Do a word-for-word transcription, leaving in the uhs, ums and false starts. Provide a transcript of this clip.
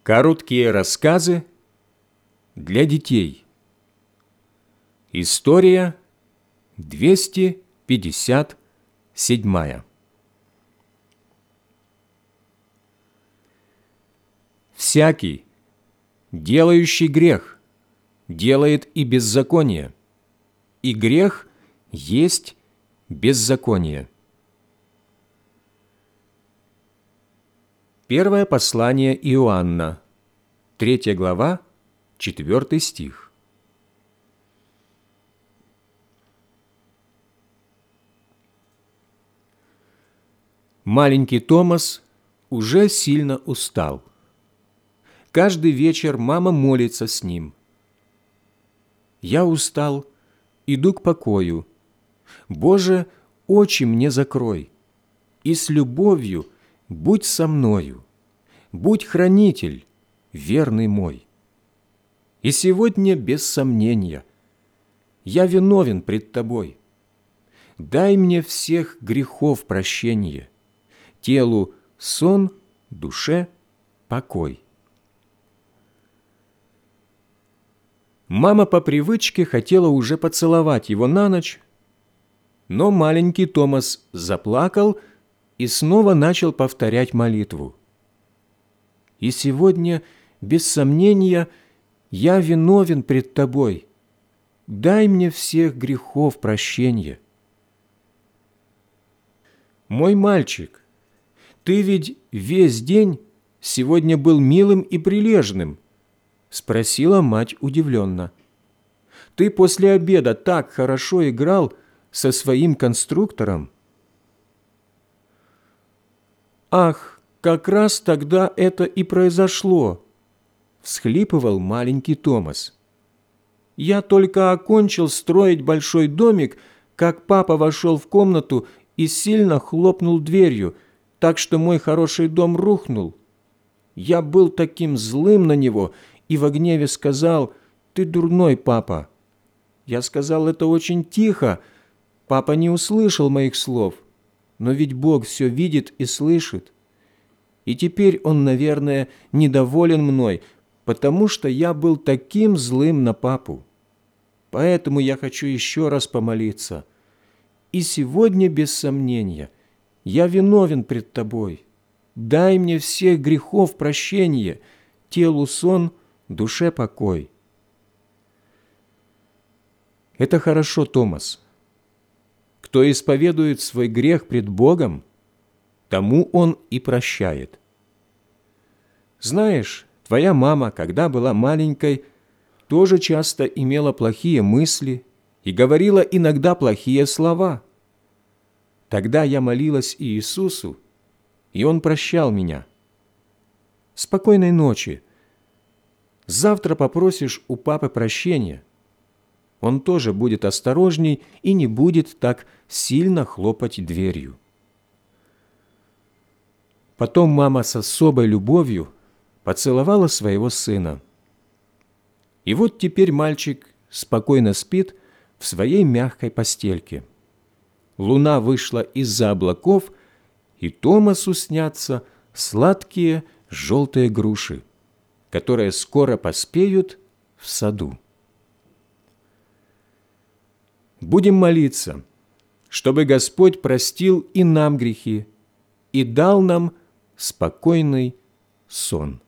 Короткие рассказы для детей. История двести пятьдесят седьмая. Всякий, делающий грех, делает и беззаконие, и грех есть беззаконие. Первое послание Иоанна, третья глава, четвёртый стих. Маленький Томас уже сильно устал. Каждый вечер мама молится с ним. «Я устал, иду к покою. Боже, очи мне закрой, и с любовью будь со мною, будь хранитель, верный мой. И сегодня, без сомнения, я виновен пред Тобой. Дай мне всех грехов прощение, телу сон, душе покой». Мама по привычке хотела уже поцеловать его на ночь, но маленький Томас заплакал и снова начал повторять молитву. «И сегодня, без сомнения, я виновен пред Тобой. Дай мне всех грехов прощения». «Мой мальчик, ты ведь весь день сегодня был милым и прилежным?» — спросила мать удивленно. «Ты после обеда так хорошо играл со своим конструктором». «Ах, как раз тогда это и произошло», — всхлипывал маленький Томас. «Я только окончил строить большой домик, как папа вошел в комнату и сильно хлопнул дверью, так что мой хороший дом рухнул. Я был таким злым на него и во гневе сказал: „Ты дурной, папа“. Я сказал это очень тихо. Папа не услышал моих слов, но ведь Бог все видит и слышит. И теперь Он, наверное, недоволен мной, потому что я был таким злым на папу. Поэтому я хочу еще раз помолиться. И сегодня, без сомнения, я виновен пред Тобой. Дай мне всех грехов прощение, телу сон, душе покой». Это хорошо, Томас. Кто исповедует свой грех пред Богом, тому Он и прощает. Знаешь, твоя мама, когда была маленькой, тоже часто имела плохие мысли и говорила иногда плохие слова. Тогда я молилась Иисусу, и Он прощал меня. Спокойной ночи. Завтра попросишь у папы прощения. Он тоже будет осторожней и не будет так сильно хлопать дверью. Потом мама с особой любовью поцеловала своего сына. И вот теперь мальчик спокойно спит в своей мягкой постельке. Луна вышла из-за облаков, и Томасу снятся сладкие желтые груши, которые скоро поспеют в саду. Будем молиться, чтобы Господь простил и нам грехи и дал нам спокойный сон.